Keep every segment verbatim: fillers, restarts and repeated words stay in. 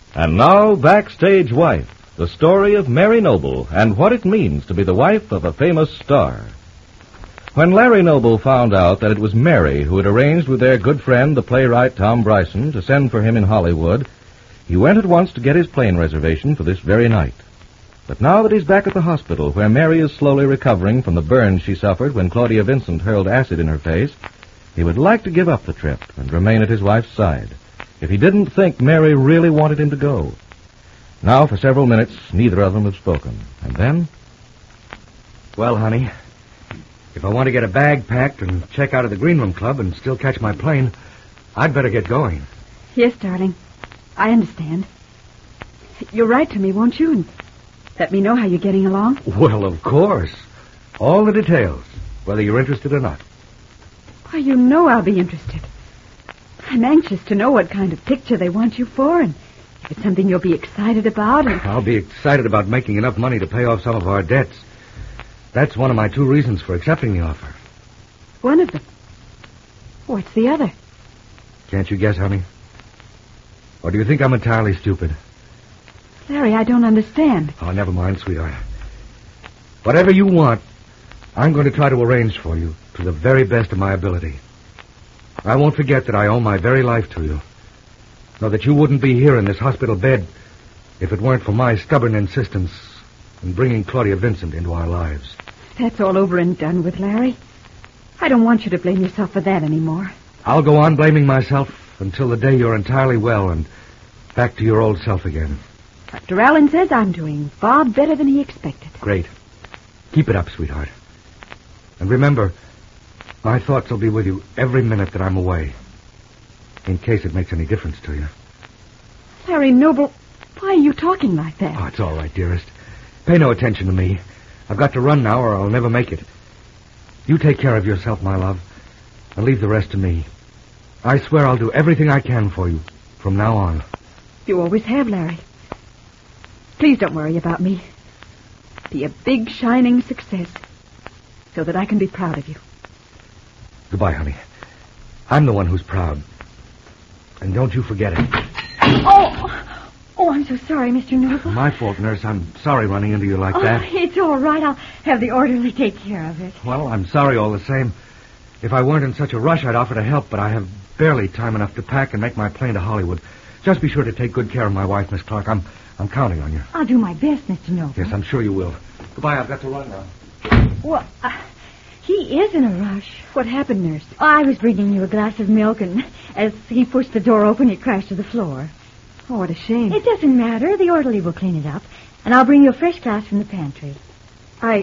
And now, Backstage Wife, the story of Mary Noble and what it means to be the wife of a famous star. When Larry Noble found out that it was Mary who had arranged with their good friend, the playwright Tom Bryson, to send for him in Hollywood, he went at once to get his plane reservation for this very night. But now that he's back at the hospital, where Mary is slowly recovering from the burns she suffered when Claudia Vincent hurled acid in her face, he would like to give up the trip and remain at his wife's side, if he didn't think Mary really wanted him to go. Now, for several minutes, neither of them have spoken. And then... Well, honey, if I want to get a bag packed and check out of the Green Room Club and still catch my plane, I'd better get going. Yes, darling. I understand. You'll write to me, won't you? And let me know how you're getting along. Well, of course. All the details, whether you're interested or not. Why, you know I'll be interested. I'm anxious to know what kind of picture they want you for, and if it's something you'll be excited about. And... I'll be excited about making enough money to pay off some of our debts. That's one of my two reasons for accepting the offer. One of them? What's the other? Can't you guess, honey? Or do you think I'm entirely stupid? Larry, I don't understand. Oh, never mind, sweetheart. Whatever you want, I'm going to try to arrange for you to the very best of my ability. I won't forget that I owe my very life to you. Nor that you wouldn't be here in this hospital bed if it weren't for my stubborn insistence in bringing Claudia Vincent into our lives. That's all over and done with, Larry. I don't want you to blame yourself for that anymore. I'll go on blaming myself until the day you're entirely well and back to your old self again. Doctor Allen says I'm doing far better than he expected. Great. Keep it up, sweetheart. And remember, my thoughts will be with you every minute that I'm away, in case it makes any difference to you. Larry Noble, why are you talking like that? Oh, it's all right, dearest. Pay no attention to me. I've got to run now or I'll never make it. You take care of yourself, my love, and leave the rest to me. I swear I'll do everything I can for you from now on. You always have, Larry. Please don't worry about me. Be a big, shining success so that I can be proud of you. Goodbye, honey. I'm the one who's proud. And don't you forget it. Oh! Oh, I'm so sorry, Mister Noble. My fault, nurse. I'm sorry running into you like oh, that. It's all right. I'll have the orderly take care of it. Well, I'm sorry all the same. If I weren't in such a rush, I'd offer to help, but I have barely time enough to pack and make my plane to Hollywood. Just be sure to take good care of my wife, Miss Clark. I'm I'm counting on you. I'll do my best, Mister Noble. Yes, I'm sure you will. Goodbye. I've got to run now. Well, uh, he is in a rush. What happened, nurse? Oh, I was bringing you a glass of milk, and as he pushed the door open, it crashed to the floor. Oh, what a shame. It doesn't matter. The orderly will clean it up, and I'll bring you a fresh glass from the pantry. I...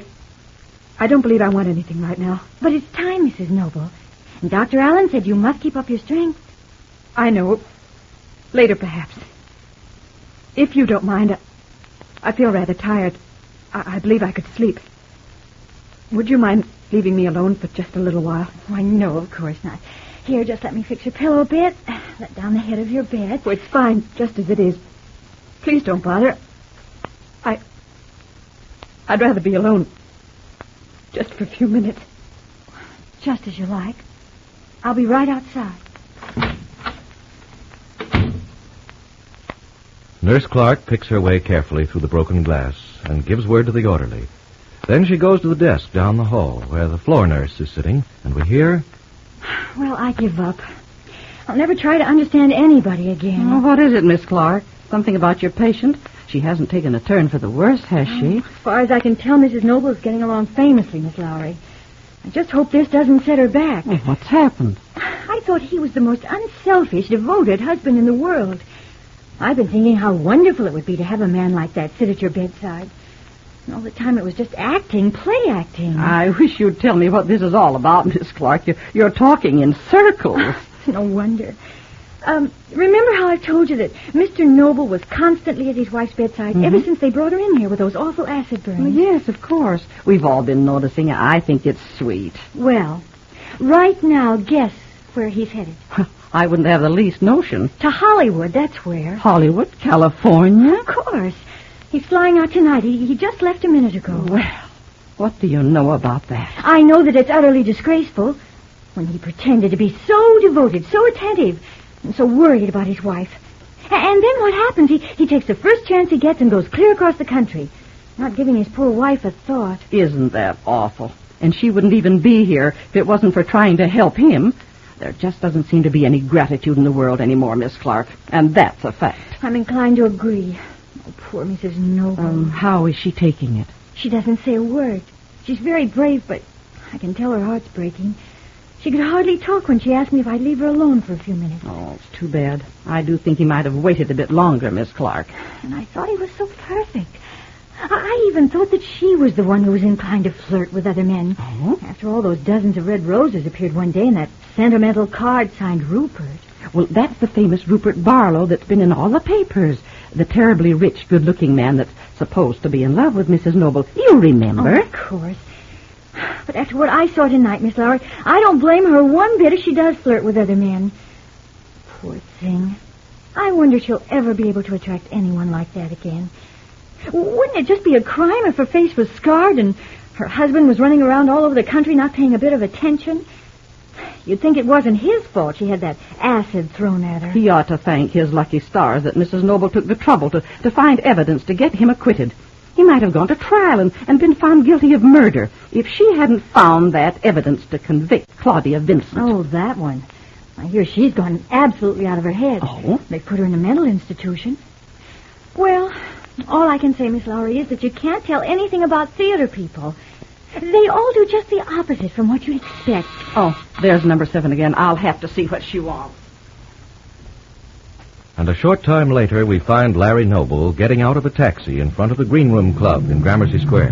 I don't believe I want anything right now. But it's time, Missus Noble. And Doctor Allen said you must keep up your strength. I know. Later, perhaps. If you don't mind, I, I feel rather tired. I, I believe I could sleep. Would you mind leaving me alone for just a little while? Why, no, of course not. Here, just let me fix your pillow a bit. Let down the head of your bed. Oh, it's fine, just as it is. Please don't bother. I... I'd rather be alone. Just for a few minutes. Just as you like. I'll be right outside. Nurse Clark picks her way carefully through the broken glass and gives word to the orderly. Then she goes to the desk down the hall where the floor nurse is sitting, and we hear... Well, I give up. I'll never try to understand anybody again. Oh, what is it, Miss Clark? Something about your patient? She hasn't taken a turn for the worse, has she? Oh, as far as I can tell, Missus Noble is getting along famously, Miss Lowry. I just hope this doesn't set her back. Oh, what's happened? I thought he was the most unselfish, devoted husband in the world. I've been thinking how wonderful it would be to have a man like that sit at your bedside. And all the time it was just acting, play acting. I wish you'd tell me what this is all about, Miss Clark. You're, you're talking in circles. No wonder. Um, remember how I told you that Mister Noble was constantly at his wife's bedside mm-hmm. ever since they brought her in here with those awful acid burns? Well, yes, of course. We've all been noticing it. I think it's sweet. Well, right now, guess where he's headed. I wouldn't have the least notion. To Hollywood, that's where. Hollywood? California? Of course. He's flying out tonight. He, he just left a minute ago. Well, what do you know about that? I know that it's utterly disgraceful. When he pretended to be so devoted, so attentive, and so worried about his wife, And then what happens? He, he takes the first chance he gets and goes clear across the country, not giving his poor wife a thought. Isn't that awful? And she wouldn't even be here if it wasn't for trying to help him. There just doesn't seem to be any gratitude in the world anymore, Miss Clark. And that's a fact. I'm inclined to agree. Oh, poor Missus Noble. Um, how is she taking it? She doesn't say a word. She's very brave, but I can tell her heart's breaking. She could hardly talk when she asked me if I'd leave her alone for a few minutes. Oh, it's too bad. I do think he might have waited a bit longer, Miss Clark. And I thought he was so perfect. I even thought that she was the one who was inclined to flirt with other men. Oh? After all those dozens of red roses appeared one day in that sentimental card signed Rupert. Well, that's the famous Rupert Barlow that's been in all the papers. The terribly rich, good-looking man that's supposed to be in love with Missus Noble. You remember? Oh, of course. But after what I saw tonight, Miss Lowry, I don't blame her one bit if she does flirt with other men. Poor thing. I wonder if she'll ever be able to attract anyone like that again. Wouldn't it just be a crime if her face was scarred and her husband was running around all over the country not paying a bit of attention? You'd think it wasn't his fault she had that acid thrown at her. He ought to thank his lucky stars that Missus Noble took the trouble to, to find evidence to get him acquitted. He might have gone to trial and, and been found guilty of murder if she hadn't found that evidence to convict Claudia Vincent. Oh, that one. I hear she's gone absolutely out of her head. Oh? They put her in a mental institution. Well, all I can say, Miss Lowry, is that you can't tell anything about theater people. They all do just the opposite from what you'd expect. Oh, there's number seven again. I'll have to see what she wants. And a short time later, we find Larry Noble getting out of a taxi in front of the Green Room Club in Gramercy Square.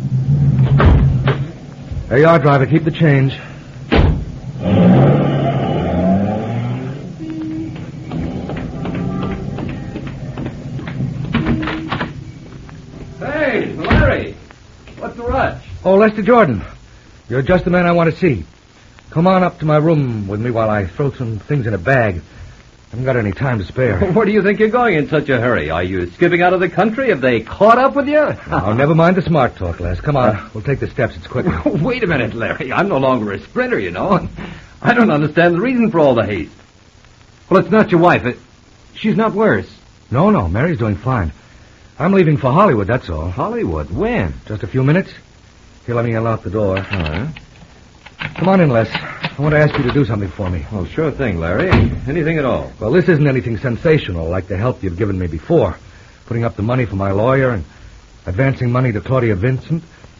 There you are, driver. Keep the change. Hey, Larry. What's the rush? Oh, Lester Jordan. You're just the man I want to see. Come on up to my room with me while I throw some things in a bag. I haven't got any time to spare. Where do you think you're going in such a hurry? Are you skipping out of the country? Have they caught up with you? Oh, never mind the smart talk, Les. Come on. We'll take the steps. It's quicker. Wait a minute, Larry. I'm no longer a sprinter, you know. I don't understand the reason for all the haste. Well, it's not your wife. It... She's not worse. No, no. Mary's doing fine. I'm leaving for Hollywood, that's all. Hollywood? When? Just a few minutes. Here, let me unlock the door. All right. Come on in, Les. I want to ask you to do something for me. Well, sure thing, Larry. Anything at all. Well, this isn't anything sensational like the help you've given me before. Putting up the money for my lawyer and advancing money to Claudia Vincent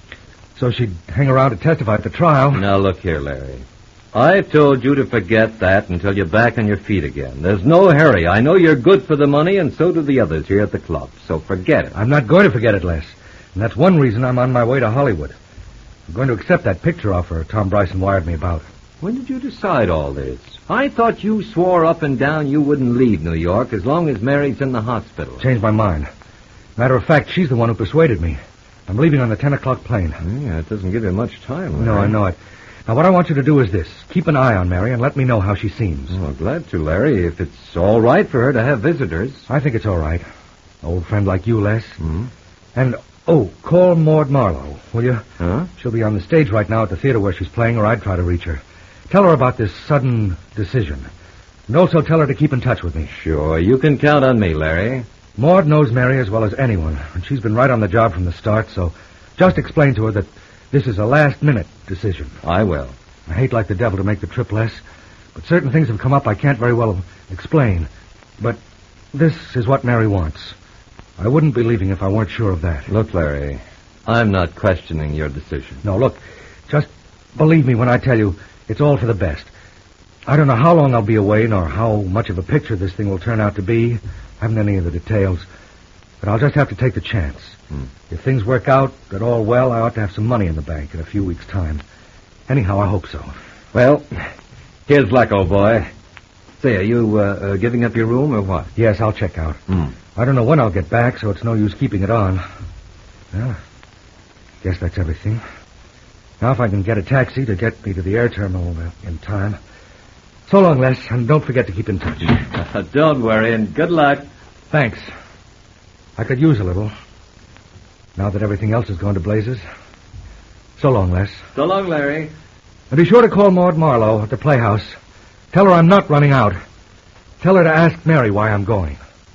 so she'd hang around to testify at the trial. Now, look here, Larry. I've told you to forget that until you're back on your feet again. There's no hurry. I know you're good for the money, and so do the others here at the club. So forget it. I'm not going to forget it, Les. And that's one reason I'm on my way to Hollywood. I'm going to accept that picture offer Tom Bryson wired me about. When did you decide all this? I thought you swore up and down you wouldn't leave New York as long as Mary's in the hospital. Changed my mind. Matter of fact, she's the one who persuaded me. I'm leaving on the ten o'clock plane. Yeah, it doesn't give you much time, Larry. No, I know it. Now, what I want you to do is this. Keep an eye on Mary and let me know how she seems. Oh, glad to, Larry, if it's all right for her to have visitors. I think it's all right. Old friend like you, Les. Mm-hmm. And, oh, call Maud Marlowe, will you? Huh? She'll be on the stage right now at the theater where she's playing, or I'd try to reach her. Tell her about this sudden decision. And also tell her to keep in touch with me. Sure, you can count on me, Larry. Maud knows Mary as well as anyone, and she's been right on the job from the start, so just explain to her that this is a last-minute decision. I will. I hate like the devil to make the trip, Les, but certain things have come up I can't very well explain. But this is what Mary wants. I wouldn't be leaving if I weren't sure of that. Look, Larry, I'm not questioning your decision. No, look, just believe me when I tell you it's all for the best. I don't know how long I'll be away, nor how much of a picture this thing will turn out to be. I haven't any of the details. But I'll just have to take the chance. Hmm. If things work out at all well, I ought to have some money in the bank in a few weeks' time. Anyhow, I hope so. Well, here's luck, old boy. Say, are you uh, uh, giving up your room or what? Yes, I'll check out. Hmm. I don't know when I'll get back, so it's no use keeping it on. Well, guess that's everything. Now, if I can get a taxi to get me to the air terminal uh, in time. So long, Les, and don't forget to keep in touch. Don't worry, and good luck. Thanks. I could use a little, now that everything else has gone to blazes. So long, Les. So long, Larry. And be sure to call Maud Marlowe at the Playhouse. Tell her I'm not running out. Tell her to ask Mary why I'm going.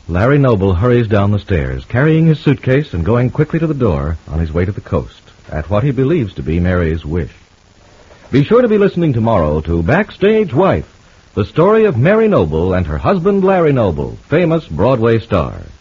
Larry Noble hurries down the stairs, carrying his suitcase and going quickly to the door on his way to the coast, at what he believes to be Mary's wish. Be sure to be listening tomorrow to Backstage Wife, the story of Mary Noble and her husband Larry Noble, famous Broadway stars.